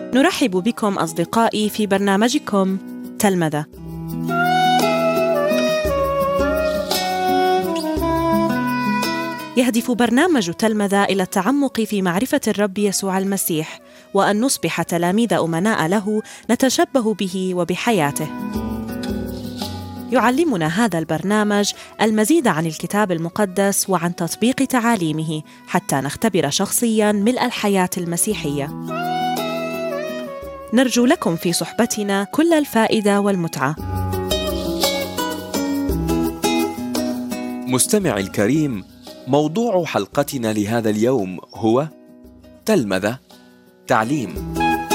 نرحب بكم أصدقائي في برنامجكم تلمذة. يهدف برنامج تلمذة إلى التعمق في معرفة الرب يسوع المسيح، وأن نصبح تلاميذ أمناء له نتشبه به وبحياته. يعلمنا هذا البرنامج المزيد عن الكتاب المقدس وعن تطبيق تعاليمه حتى نختبر شخصياً ملء الحياة المسيحية. نرجو لكم في صحبتنا كل الفائدة والمتعة. مستمعي الكريم، موضوع حلقتنا لهذا اليوم هو تلمذة، تعليم.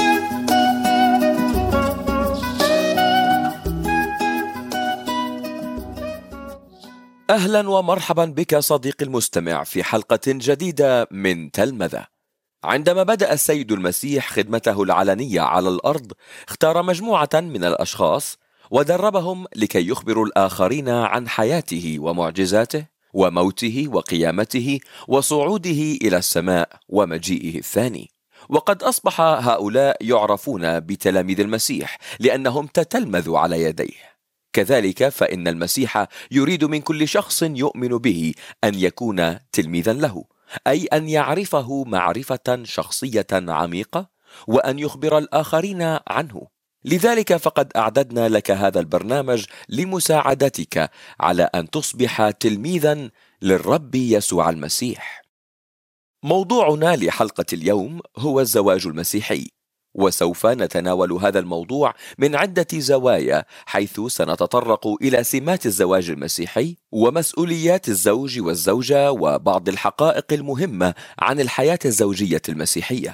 أهلا ومرحبا بك صديقي المستمع في حلقة جديدة من تلمذة. عندما بدأ السيد المسيح خدمته العلنية على الأرض، اختار مجموعة من الأشخاص ودربهم لكي يخبروا الآخرين عن حياته ومعجزاته وموته وقيامته وصعوده إلى السماء ومجيئه الثاني. وقد أصبح هؤلاء يعرفون بتلاميذ المسيح لأنهم تتلمذوا على يديه. كذلك فإن المسيح يريد من كل شخص يؤمن به أن يكون تلميذا له، أي أن يعرفه معرفة شخصية عميقة وأن يخبر الآخرين عنه. لذلك فقد أعددنا لك هذا البرنامج لمساعدتك على أن تصبح تلميذا للرب يسوع المسيح. موضوعنا لحلقة اليوم هو الزواج المسيحي، وسوف نتناول هذا الموضوع من عدة زوايا، حيث سنتطرق إلى سمات الزواج المسيحي ومسؤوليات الزوج والزوجة وبعض الحقائق المهمة عن الحياة الزوجية المسيحية.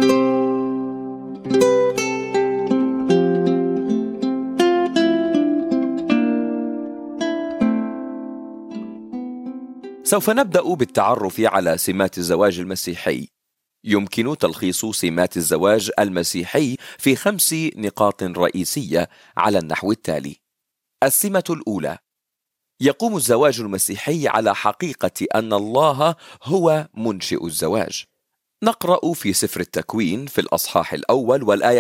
سوف نبدأ بالتعرف على سمات الزواج المسيحي. يمكن تلخيص سمات الزواج المسيحي في 5 نقاط رئيسية على النحو التالي. السمة الأولى: يقوم الزواج المسيحي على حقيقة أن الله هو منشئ الزواج. نقرأ في سفر التكوين في الأصحاح الأول والآية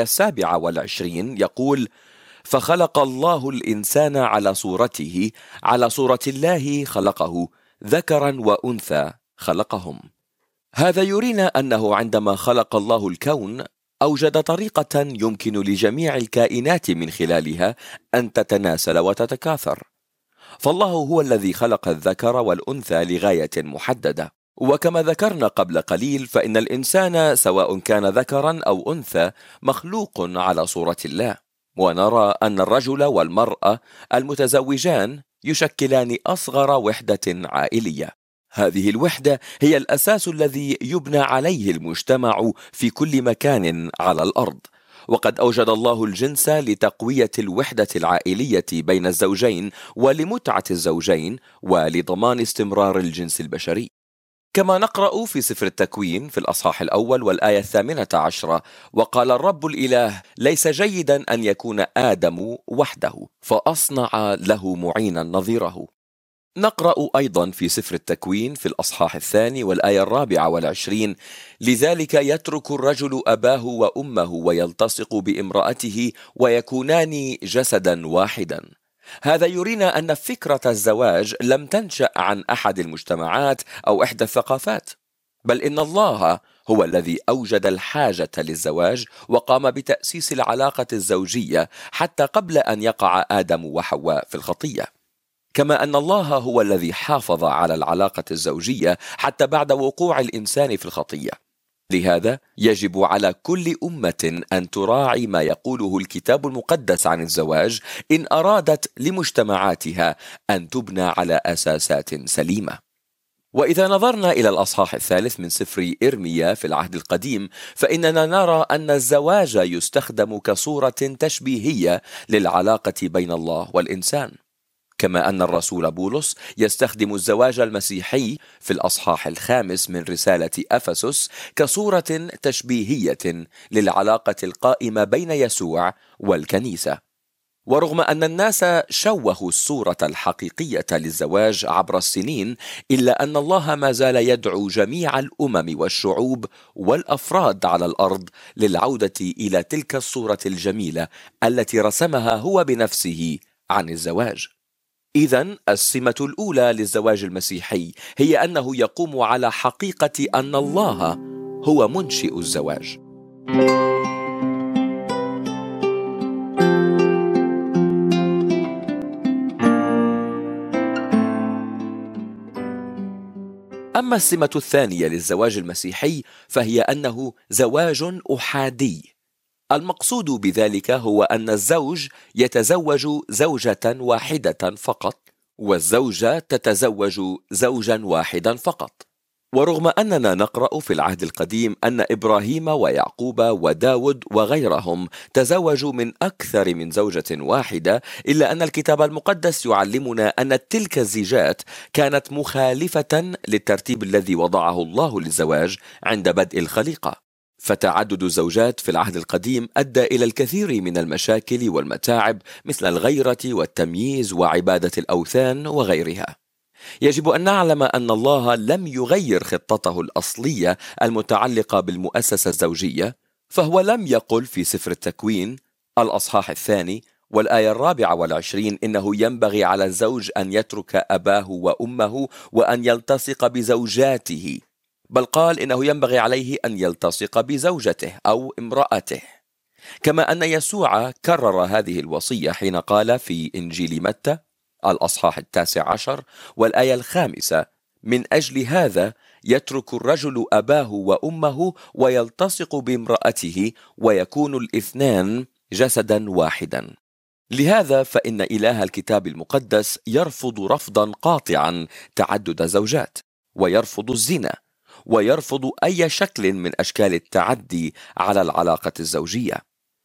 27 يقول: فخلق الله الإنسان على صورته، على صورة الله خلقه، ذكرا وأنثى خلقهم. هذا يرينا أنه عندما خلق الله الكون أوجد طريقة يمكن لجميع الكائنات من خلالها أن تتناسل وتتكاثر. فالله هو الذي خلق الذكر والأنثى لغاية محددة، وكما ذكرنا قبل قليل فإن الإنسان سواء كان ذكرا أو أنثى مخلوق على صورة الله، ونرى أن الرجل والمرأة المتزوجان يشكلان أصغر وحدة عائلية. هذه الوحدة هي الأساس الذي يبنى عليه المجتمع في كل مكان على الأرض، وقد أوجد الله الجنس لتقوية الوحدة العائلية بين الزوجين ولمتعة الزوجين ولضمان استمرار الجنس البشري. كما نقرأ في سفر التكوين في الأصحاح الأول والآية 18: وقال الرب الإله: ليس جيدا أن يكون آدم وحده، فأصنع له معينا نظيره. نقرأ أيضا في سفر التكوين في الأصحاح الثاني والآية 24: لذلك يترك الرجل أباه وأمه ويلتصق بامرأته ويكونان جسدا واحدا. هذا يرينا أن فكرة الزواج لم تنشأ عن أحد المجتمعات أو إحدى الثقافات، بل إن الله هو الذي أوجد الحاجة للزواج وقام بتأسيس العلاقة الزوجية حتى قبل أن يقع آدم وحواء في الخطية، كما أن الله هو الذي حافظ على العلاقة الزوجية حتى بعد وقوع الإنسان في الخطية. لهذا يجب على كل أمة أن تراعي ما يقوله الكتاب المقدس عن الزواج إن أرادت لمجتمعاتها أن تبنى على أساسات سليمة. وإذا نظرنا إلى الأصحاح الثالث من سفر إرميا في العهد القديم، فإننا نرى أن الزواج يستخدم كصورة تشبيهية للعلاقة بين الله والإنسان، كما أن الرسول بولس يستخدم الزواج المسيحي في الأصحاح الخامس من رسالة أفسس كصورة تشبيهية للعلاقة القائمة بين يسوع والكنيسة. ورغم أن الناس شوهوا الصورة الحقيقية للزواج عبر السنين، إلا أن الله ما زال يدعو جميع الأمم والشعوب والأفراد على الأرض للعودة إلى تلك الصورة الجميلة التي رسمها هو بنفسه عن الزواج. إذن السمة الأولى للزواج المسيحي هي أنه يقوم على حقيقة أن الله هو منشئ الزواج. أما السمة الثانية للزواج المسيحي فهي أنه زواج أحادي. المقصود بذلك هو أن الزوج يتزوج زوجة واحدة فقط، والزوجة تتزوج زوجا واحدا فقط. ورغم أننا نقرأ في العهد القديم أن إبراهيم ويعقوب وداود وغيرهم تزوجوا من أكثر من زوجة واحدة، إلا أن الكتاب المقدس يعلمنا أن تلك الزيجات كانت مخالفة للترتيب الذي وضعه الله للزواج عند بدء الخليقة. فتعدد الزوجات في العهد القديم أدى إلى الكثير من المشاكل والمتاعب، مثل الغيرة والتمييز وعبادة الأوثان وغيرها. يجب أن نعلم أن الله لم يغير خطته الأصلية المتعلقة بالمؤسسة الزوجية، فهو لم يقل في سفر التكوين الأصحاح 2 والآية 24 إنه ينبغي على الزوج أن يترك أباه وأمه وأن يلتصق بزوجاته، بل قال إنه ينبغي عليه أن يلتصق بزوجته أو امرأته. كما أن يسوع كرر هذه الوصية حين قال في إنجيل متى الأصحاح 19 والآية 5: من أجل هذا يترك الرجل أباه وأمه ويلتصق بامرأته ويكون الاثنان جسدا واحدا. لهذا فإن إله الكتاب المقدس يرفض رفضا قاطعا تعدد الزوجات، ويرفض الزنا، ويرفض أي شكل من أشكال التعدي على العلاقة الزوجية.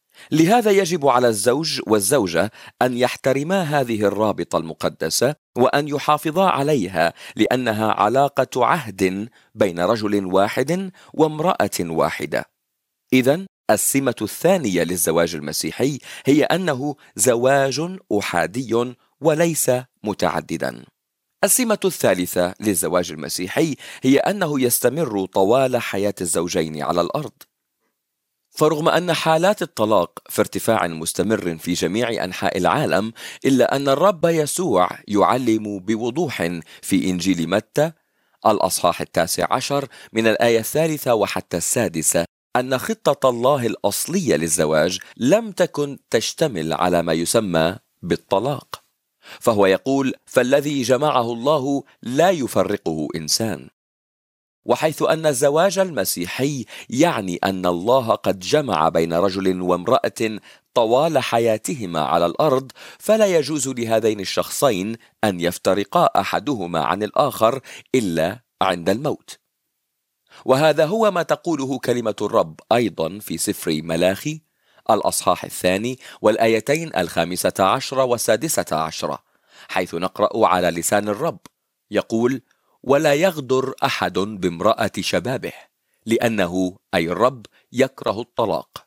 لهذا يجب على الزوج والزوجة أن يحترما هذه الرابطة المقدسة وأن يحافظا عليها، لأنها علاقة عهد بين رجل واحد وامرأة واحدة. إذن السمة الثانية للزواج المسيحي هي أنه زواج أحادي وليس متعددا. السمة الثالثة للزواج المسيحي هي أنه يستمر طوال حياة الزوجين على الأرض. فرغم أن حالات الطلاق في ارتفاع مستمر في جميع أنحاء العالم، إلا أن الرب يسوع يعلم بوضوح في إنجيل متى الأصحاح 19 من الآية 3 وحتى 6 أن خطة الله الأصلية للزواج لم تكن تشتمل على ما يسمى بالطلاق. فهو يقول: فالذي جمعه الله لا يفرقه إنسان. وحيث أن الزواج المسيحي يعني أن الله قد جمع بين رجل وامرأة طوال حياتهما على الأرض، فلا يجوز لهذين الشخصين أن يفترقا أحدهما عن الآخر إلا عند الموت. وهذا هو ما تقوله كلمة الرب أيضا في سفر ملاخي الأصحاح 2 والآيتين 15 و16، حيث نقرأ على لسان الرب يقول: ولا يغدر أحد بامرأة شبابه، لأنه أي الرب يكره الطلاق.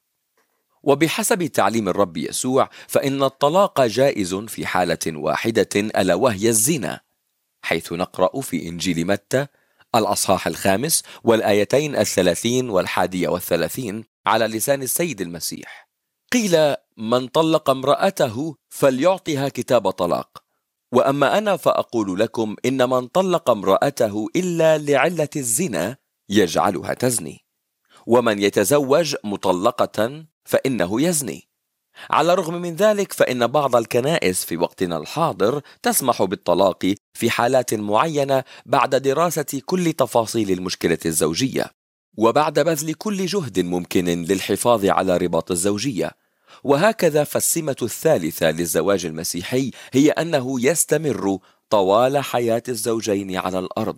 وبحسب تعليم الرب يسوع فإن الطلاق جائز في حالة واحدة، ألا وهي الزنا، حيث نقرأ في إنجيل متى الأصحاح 5 والآيتين 30 و31 على لسان السيد المسيح: قيل: من طلق امرأته فليعطها كتاب طلاق، وأما أنا فأقول لكم إن من طلق امرأته إلا لعلة الزنا يجعلها تزني، ومن يتزوج مطلقة فإنه يزني. على الرغم من ذلك فإن بعض الكنائس في وقتنا الحاضر تسمح بالطلاق في حالات معينة بعد دراسة كل تفاصيل المشكلة الزوجية، وبعد بذل كل جهد ممكن للحفاظ على رباط الزوجية. وهكذا فالسمة الثالثة للزواج المسيحي هي أنه يستمر طوال حياة الزوجين على الأرض.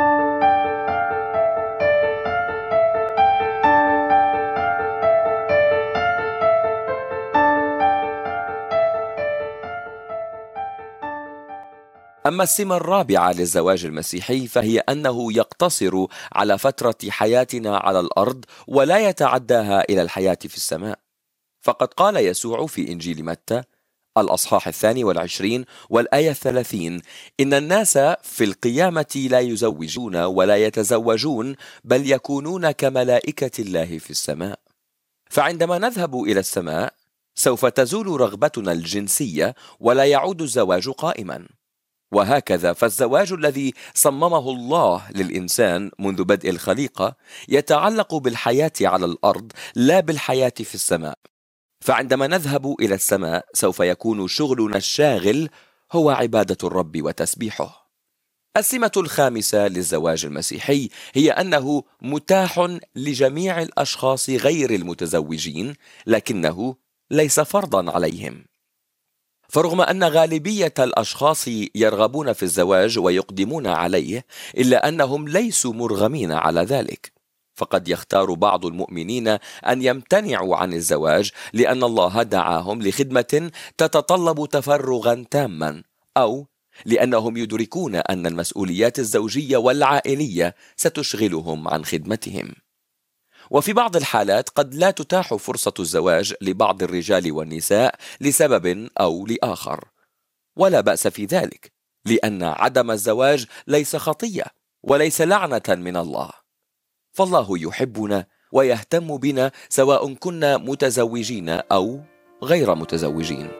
أما السمة الرابعة للزواج المسيحي فهي أنه يقتصر على فترة حياتنا على الأرض ولا يتعداها إلى الحياة في السماء. فقد قال يسوع في إنجيل متى الأصحاح 22 والآية 30: إن الناس في القيامة لا يزوجون ولا يتزوجون، بل يكونون كملائكة الله في السماء. فعندما نذهب إلى السماء سوف تزول رغبتنا الجنسية ولا يعود الزواج قائما. وهكذا فالزواج الذي صممه الله للإنسان منذ بدء الخليقة يتعلق بالحياة على الأرض لا بالحياة في السماء. فعندما نذهب إلى السماء سوف يكون شغلنا الشاغل هو عبادة الرب وتسبيحه. السمة الخامسة للزواج المسيحي هي أنه متاح لجميع الأشخاص غير المتزوجين، لكنه ليس فرضا عليهم. فرغم أن غالبية الأشخاص يرغبون في الزواج ويقدمون عليه، إلا أنهم ليسوا مرغمين على ذلك. فقد يختار بعض المؤمنين أن يمتنعوا عن الزواج لأن الله دعاهم لخدمة تتطلب تفرغا تاما، أو لأنهم يدركون أن المسؤوليات الزوجية والعائلية ستشغلهم عن خدمتهم. وفي بعض الحالات قد لا تتاح فرصة الزواج لبعض الرجال والنساء لسبب أو لآخر، ولا بأس في ذلك، لأن عدم الزواج ليس خطية وليس لعنة من الله. فالله يحبنا ويهتم بنا سواء كنا متزوجين أو غير متزوجين.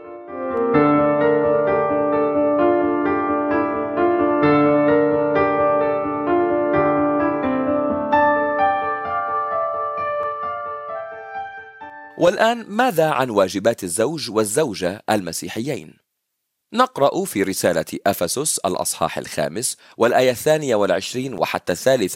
والآن ماذا عن واجبات الزوج والزوجة المسيحيين؟ نقرأ في رسالة أفسس الأصحاح 5 والآية 22 وحتى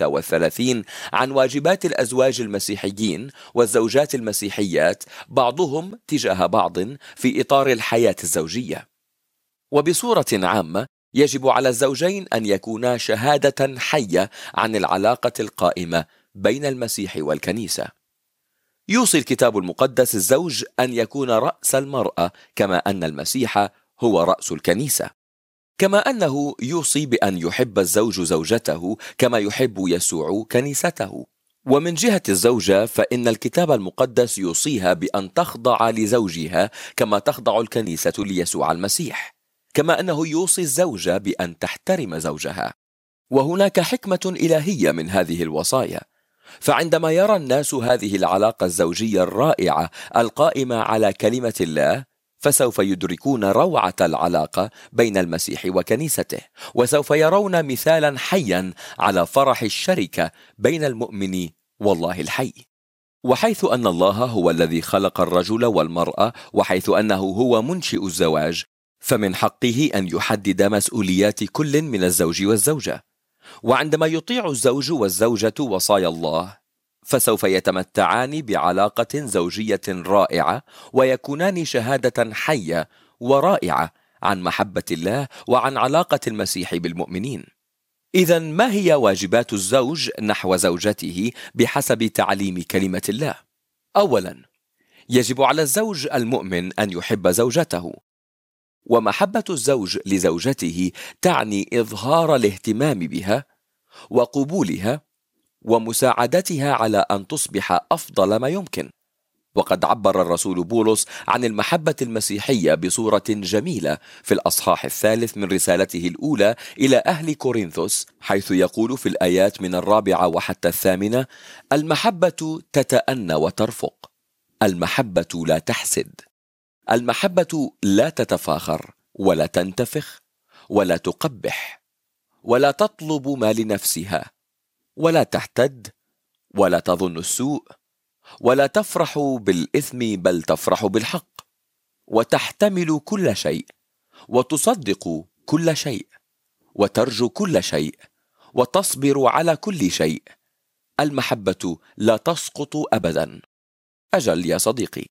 33 عن واجبات الأزواج المسيحيين والزوجات المسيحيات بعضهم تجاه بعض في إطار الحياة الزوجية. وبصورة عامة يجب على الزوجين أن يكونا شهادة حية عن العلاقة القائمة بين المسيح والكنيسة. يوصي الكتاب المقدس الزوج أن يكون رأس المرأة، كما أن المسيح هو رأس الكنيسة، كما أنه يوصي بأن يحب الزوج زوجته كما يحب يسوع كنيسته. ومن جهة الزوجة فإن الكتاب المقدس يوصيها بأن تخضع لزوجها كما تخضع الكنيسة ليسوع المسيح، كما أنه يوصي الزوجة بأن تحترم زوجها. وهناك حكمة إلهية من هذه الوصايا، فعندما يرى الناس هذه العلاقة الزوجية الرائعة القائمة على كلمة الله، فسوف يدركون روعة العلاقة بين المسيح وكنيسته، وسوف يرون مثالا حيا على فرح الشركة بين المؤمن والله الحي. وحيث أن الله هو الذي خلق الرجل والمرأة، وحيث أنه هو منشئ الزواج، فمن حقه أن يحدد مسؤوليات كل من الزوج والزوجة. وعندما يطيع الزوج والزوجة وصايا الله، فسوف يتمتعان بعلاقة زوجية رائعة، ويكونان شهادة حية ورائعة عن محبة الله وعن علاقة المسيح بالمؤمنين. إذن ما هي واجبات الزوج نحو زوجته بحسب تعليم كلمة الله؟ أولا، يجب على الزوج المؤمن أن يحب زوجته. ومحبة الزوج لزوجته تعني إظهار الاهتمام بها وقبولها ومساعدتها على أن تصبح أفضل ما يمكن. وقد عبر الرسول بولس عن المحبة المسيحية بصورة جميلة في الأصحاح 3 من رسالته الأولى إلى أهل كورنثوس، حيث يقول في الآيات من 4 وحتى 8: المحبة تتأنى وترفق، المحبة لا تحسد، المحبة لا تتفاخر ولا تنتفخ ولا تقبح ولا تطلب ما لنفسها ولا تحتد ولا تظن السوء ولا تفرح بالإثم بل تفرح بالحق، وتحتمل كل شيء وتصدق كل شيء وترجو كل شيء وتصبر على كل شيء. المحبة لا تسقط أبدا. أجل يا صديقي،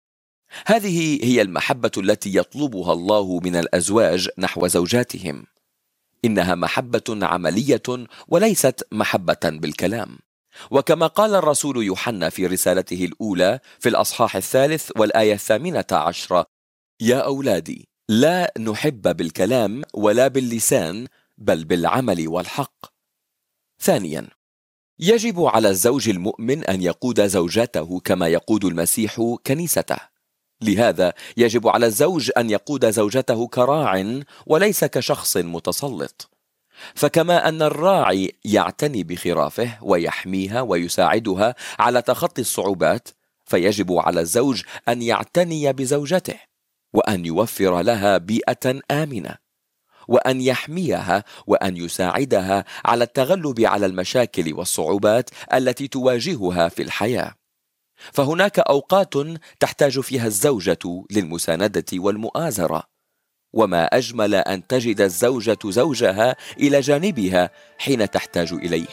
هذه هي المحبة التي يطلبها الله من الأزواج نحو زوجاتهم. إنها محبة عملية وليست محبة بالكلام. وكما قال الرسول يوحنا في رسالته الأولى في الأصحاح 3 والآية 18: يا أولادي، لا نحب بالكلام ولا باللسان بل بالعمل والحق. ثانيا، يجب على الزوج المؤمن أن يقود زوجته كما يقود المسيح كنيسته. لهذا يجب على الزوج أن يقود زوجته كراع وليس كشخص متسلط. فكما أن الراعي يعتني بخرافه ويحميها ويساعدها على تخطي الصعوبات، فيجب على الزوج أن يعتني بزوجته وأن يوفر لها بيئة آمنة وأن يحميها وأن يساعدها على التغلب على المشاكل والصعوبات التي تواجهها في الحياة. فهناك أوقات تحتاج فيها الزوجة للمساندة والمؤازرة، وما أجمل أن تجد الزوجة زوجها إلى جانبها حين تحتاج إليه.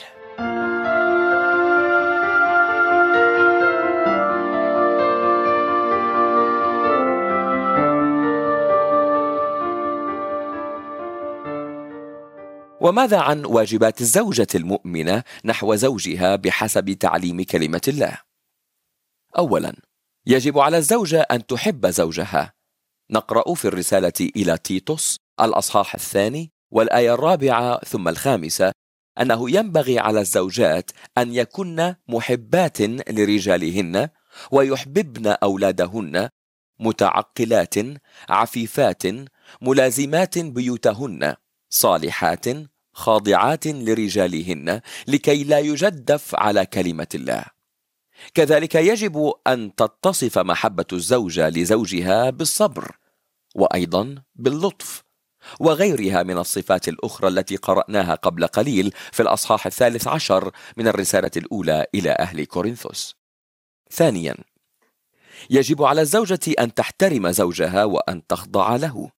وماذا عن واجبات الزوجة المؤمنة نحو زوجها بحسب تعليم كلمة الله؟ أولا، يجب على الزوجة أن تحب زوجها. نقرأ في الرسالة إلى تيتوس الأصحاح 2 والآية 4 ثم 5 أنه ينبغي على الزوجات أن يكن محبات لرجالهن ويحببن أولادهن، متعقلات، عفيفات، ملازمات بيوتهن، صالحات، خاضعات لرجالهن، لكي لا يجدف على كلمة الله. كذلك يجب أن تتصف محبة الزوجة لزوجها بالصبر، وأيضا باللطف، وغيرها من الصفات الأخرى التي قرأناها قبل قليل في الأصحاح 13 من الرسالة الأولى إلى أهل كورنثوس. ثانيا، يجب على الزوجة أن تحترم زوجها وأن تخضع له،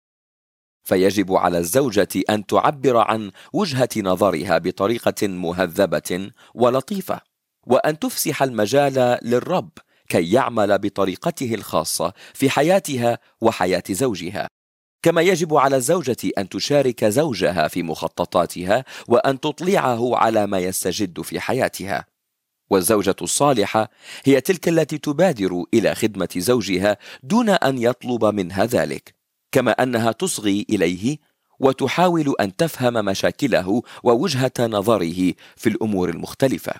فيجب على الزوجة أن تعبر عن وجهة نظرها بطريقة مهذبة ولطيفة، وأن تفسح المجال للرب كي يعمل بطريقته الخاصة في حياتها وحياة زوجها. كما يجب على الزوجة أن تشارك زوجها في مخططاتها وأن تطلعه على ما يستجد في حياتها. والزوجة الصالحة هي تلك التي تبادر إلى خدمة زوجها دون أن يطلب منها ذلك، كما أنها تصغي إليه وتحاول أن تفهم مشاكله ووجهة نظره في الأمور المختلفة.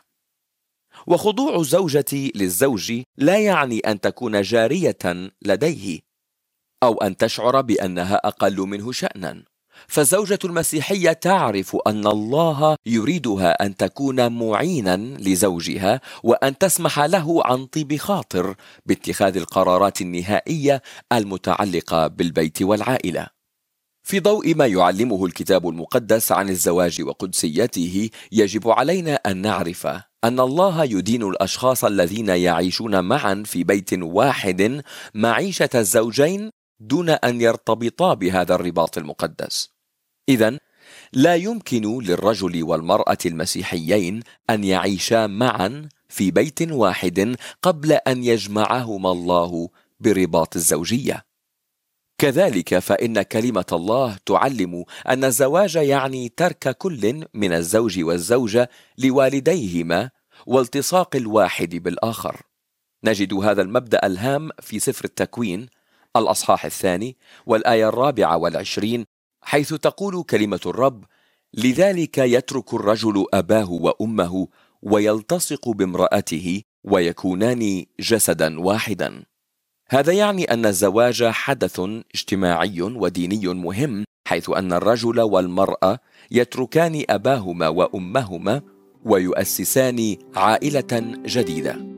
وخضوع الزوجة للزوج لا يعني أن تكون جارية لديه أو أن تشعر بأنها أقل منه شأنا، فالزوجة المسيحية تعرف أن الله يريدها أن تكون معينا لزوجها وأن تسمح له عن طيب خاطر باتخاذ القرارات النهائية المتعلقة بالبيت والعائلة. في ضوء ما يعلمه الكتاب المقدس عن الزواج وقدسيته، يجب علينا أن نعرف أن الله يدين الأشخاص الذين يعيشون معا في بيت واحد معيشة الزوجين دون أن يرتبطا بهذا الرباط المقدس. إذن لا يمكن للرجل والمرأة المسيحيين أن يعيشا معا في بيت واحد قبل أن يجمعهما الله برباط الزوجية. كذلك فإن كلمة الله تعلم أن الزواج يعني ترك كل من الزوج والزوجة لوالديهما والتصاق الواحد بالآخر. نجد هذا المبدأ الهام في سفر التكوين الأصحاح 2 والآية 24، حيث تقول كلمة الرب: لذلك يترك الرجل أباه وأمه ويلتصق بامرأته ويكونان جسدا واحدا. هذا يعني أن الزواج حدث اجتماعي وديني مهم، حيث أن الرجل والمرأة يتركان أباهما وأمهما ويؤسسان عائلة جديدة.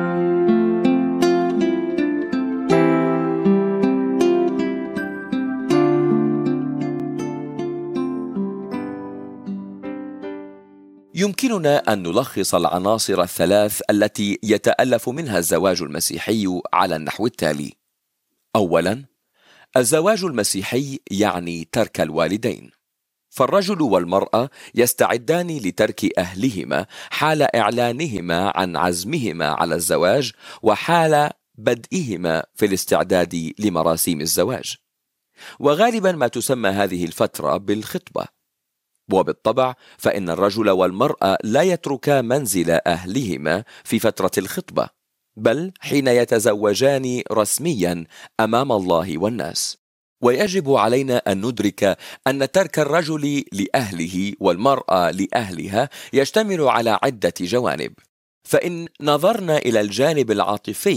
يمكننا أن نلخص العناصر الثلاث التي يتألف منها الزواج المسيحي على النحو التالي. أولا، الزواج المسيحي يعني ترك الوالدين، فالرجل والمرأة يستعدان لترك أهلهما حال إعلانهما عن عزمهما على الزواج وحال بدئهما في الاستعداد لمراسيم الزواج، وغالبا ما تسمى هذه الفترة بالخطبة. وبالطبع فإن الرجل والمرأة لا يتركا منزل أهلهما في فترة الخطبة، بل حين يتزوجان رسميا أمام الله والناس. ويجب علينا أن ندرك أن ترك الرجل لأهله والمرأة لأهلها يشتمل على عدة جوانب. فإن نظرنا إلى الجانب العاطفي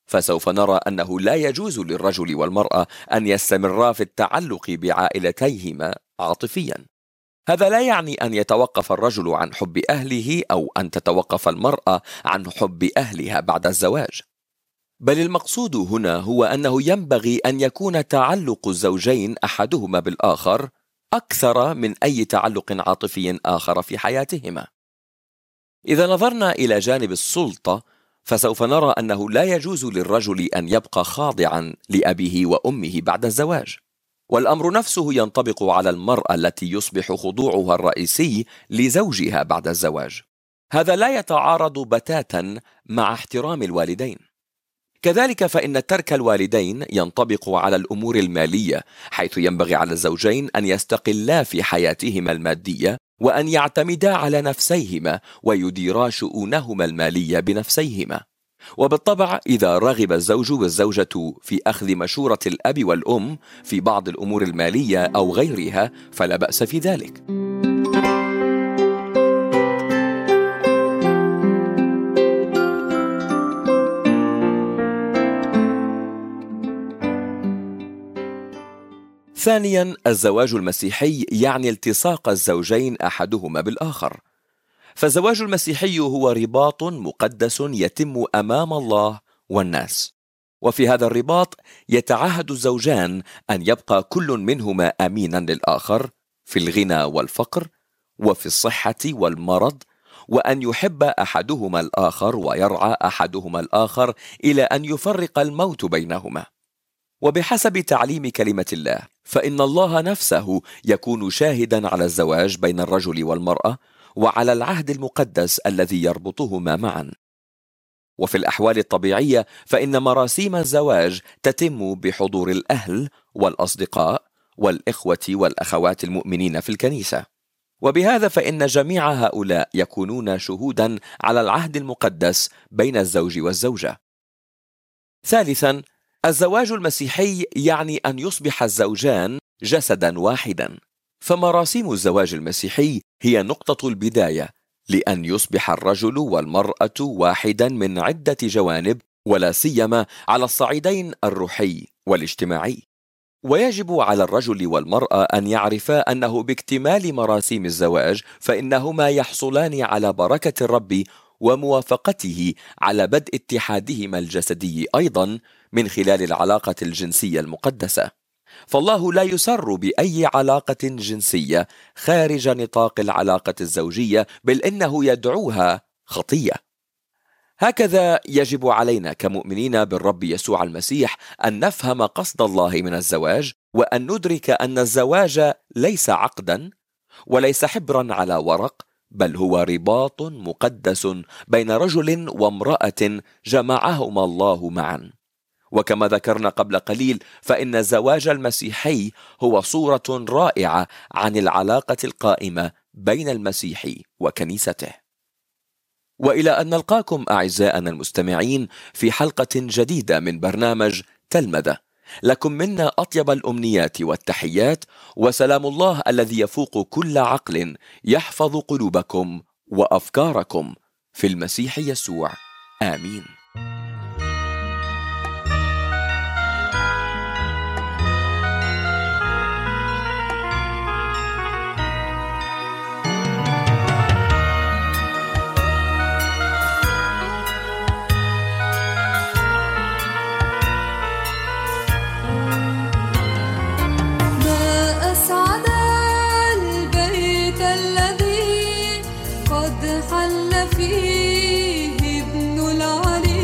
فسوف نرى أنه لا يجوز للرجل والمرأة أن يستمرا في التعلق بعائلتيهما عاطفيا. هذا لا يعني أن يتوقف الرجل عن حب أهله أو أن تتوقف المرأة عن حب أهلها بعد الزواج، بل المقصود هنا هو أنه ينبغي أن يكون تعلق الزوجين أحدهما بالآخر أكثر من أي تعلق عاطفي آخر في حياتهما. إذا نظرنا إلى جانب السلطة فسوف نرى أنه لا يجوز للرجل أن يبقى خاضعا لأبيه وأمه بعد الزواج، والأمر نفسه ينطبق على المرأة التي يصبح خضوعها الرئيسي لزوجها بعد الزواج. هذا لا يتعارض بتاتا مع احترام الوالدين. كذلك فإن ترك الوالدين ينطبق على الأمور المالية، حيث ينبغي على الزوجين أن يستقلا في حياتهما المادية وأن يعتمدا على نفسيهما ويديرا شؤونهما المالية بنفسيهما. وبالطبع إذا رغب الزوج والزوجة في أخذ مشورة الأب والأم في بعض الأمور المالية أو غيرها فلا بأس في ذلك. ثانيا، الزواج المسيحي يعني التصاق الزوجين أحدهما بالآخر. فالزواج المسيحي هو رباط مقدس يتم أمام الله والناس، وفي هذا الرباط يتعهد الزوجان أن يبقى كل منهما أمينا للآخر في الغنى والفقر وفي الصحة والمرض، وأن يحب أحدهما الآخر ويرعى أحدهما الآخر إلى أن يفرق الموت بينهما. وبحسب تعليم كلمة الله فإن الله نفسه يكون شاهدا على الزواج بين الرجل والمرأة وعلى العهد المقدس الذي يربطهما معا. وفي الأحوال الطبيعية فإن مراسيم الزواج تتم بحضور الأهل والأصدقاء والإخوة والأخوات المؤمنين في الكنيسة، وبهذا فإن جميع هؤلاء يكونون شهودا على العهد المقدس بين الزوج والزوجة. ثالثا، الزواج المسيحي يعني أن يصبح الزوجان جسدا واحدا، فمراسيم الزواج المسيحي هي نقطة البداية لأن يصبح الرجل والمرأة واحدا من عدة جوانب، ولا سيما على الصعيدين الروحي والاجتماعي. ويجب على الرجل والمرأة أن يعرفا أنه باكتمال مراسيم الزواج فإنهما يحصلان على بركة الرب وموافقته على بدء اتحادهما الجسدي أيضا من خلال العلاقة الجنسية المقدسة. فالله لا يسر بأي علاقة جنسية خارج نطاق العلاقة الزوجية، بل إنه يدعوها خطية. هكذا يجب علينا كمؤمنين بالرب يسوع المسيح أن نفهم قصد الله من الزواج، وأن ندرك أن الزواج ليس عقدا وليس حبرا على ورق، بل هو رباط مقدس بين رجل وامرأة جمعهما الله معا. وكما ذكرنا قبل قليل فإن الزواج المسيحي هو صورة رائعة عن العلاقة القائمة بين المسيح وكنيسته. وإلى أن نلقاكم أعزائنا المستمعين في حلقة جديدة من برنامج تلمذة، لكم منا أطيب الأمنيات والتحيات، وسلام الله الذي يفوق كل عقل يحفظ قلوبكم وأفكاركم في المسيح يسوع. آمين. حل فيه ابن العلي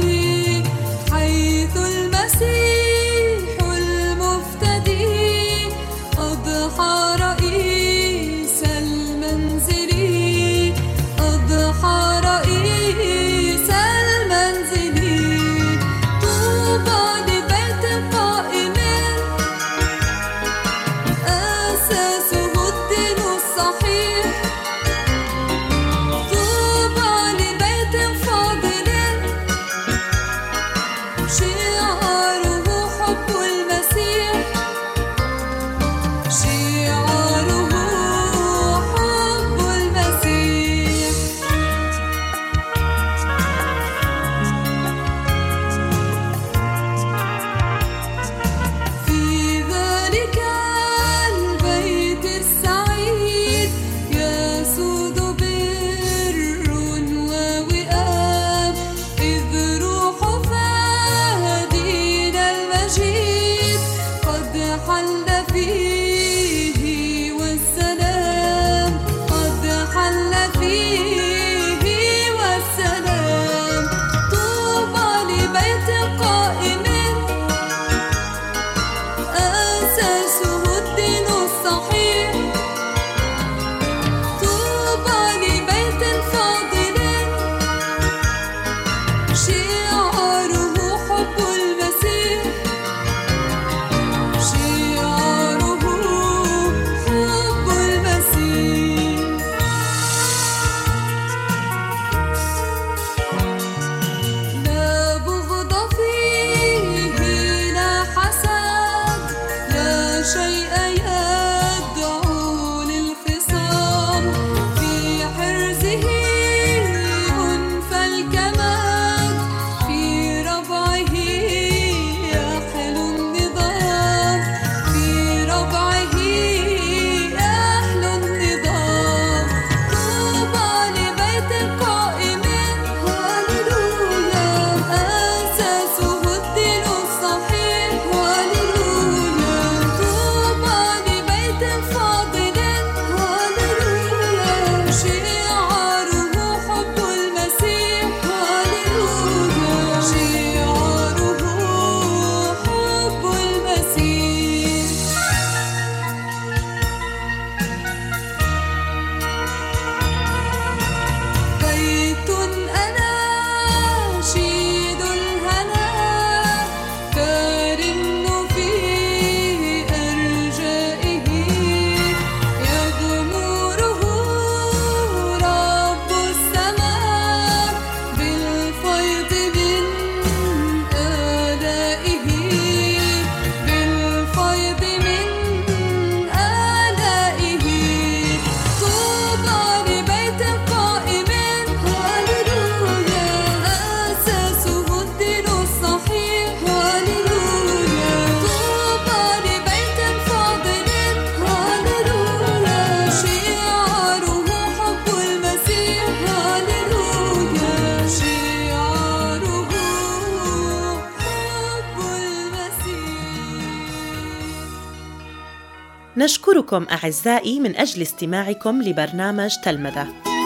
نشكركم أعزائي من أجل استماعكم لبرنامج تلمذة.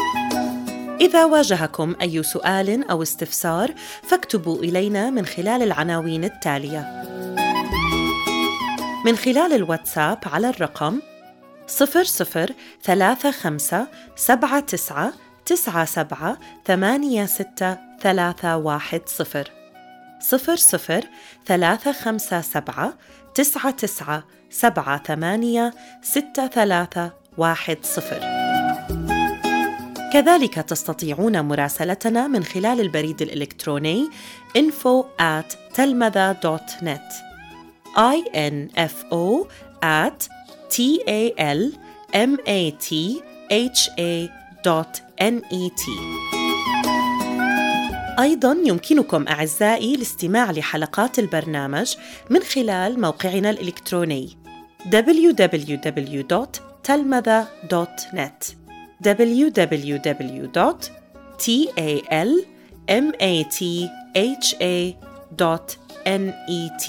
إذا واجهكم أي سؤال أو استفسار فاكتبوا إلينا من خلال العناوين التالية: من خلال الواتساب على الرقم 003579786310 003579786310. كذلك تستطيعون مراسلتنا من خلال البريد الإلكتروني info@talmadha.net info@talmatha.net. أيضاً يمكنكم أعزائي الاستماع لحلقات البرنامج من خلال موقعنا الإلكتروني www.talmadha.net www.talmatha.net.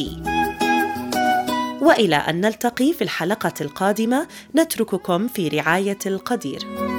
وإلى أن نلتقي في الحلقة القادمة نترككم في رعاية القدير.